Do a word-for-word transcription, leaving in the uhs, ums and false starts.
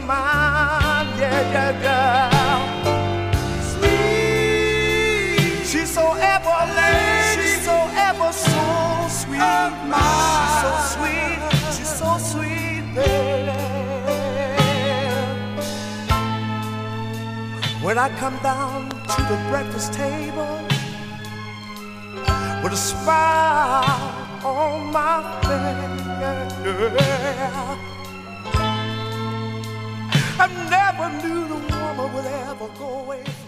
mine, yeah, yeah, yeah. Sweet, she's so ever, she's so ever so sweet. She's so sweet, she's so sweet, baby. When I come down to the breakfast table with a smile on my face, I never knew the woman would ever go away.